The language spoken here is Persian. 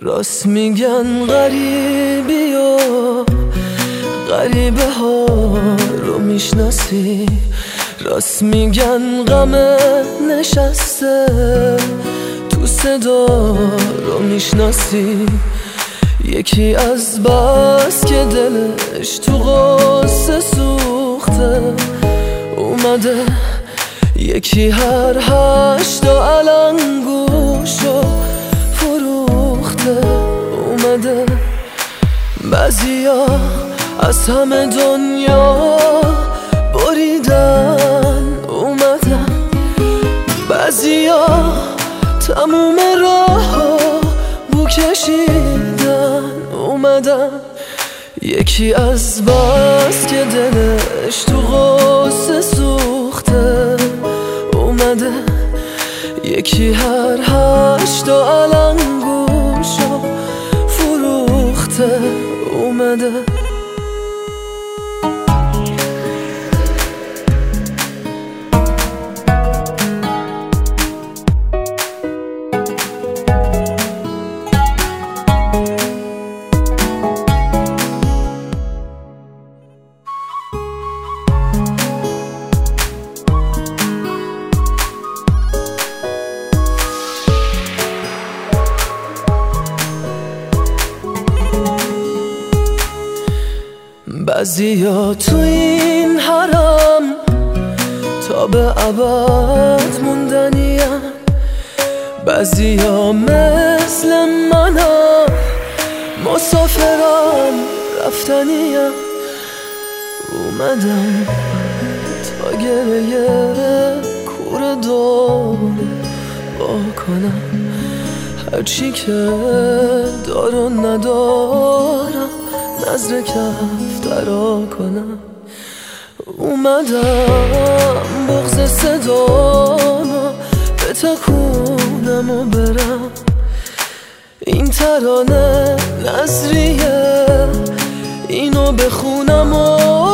راست میگن غریبی و غریبه ها رو میشناسی، راست میگن غم نشسته تو صدا رو میشناسی. یکی از بس که دلش تو غصه سوخته اومده، یکی هر 8 علنگوشو فروخته اومده. بعضیا از همه دنیا بریدن اومدن، بعضیا تموم راهو بو کشیدن اومدن. یکی از بس که دلش تو غصه سوخته اومده، یکی هر 8 علنگوشو فروخته اومده. بعضیا تو این حرم تا به ابد موندنیم، بعضیا مثل منم مسافرم رفتنیم. اومدم تا گریه کور دور با کنم، هرچی که دارو ندارم نظر کف درا کنم. اومدم بغض صدامو بتکونم و برم، این ترانه نظریه اینو بخونم و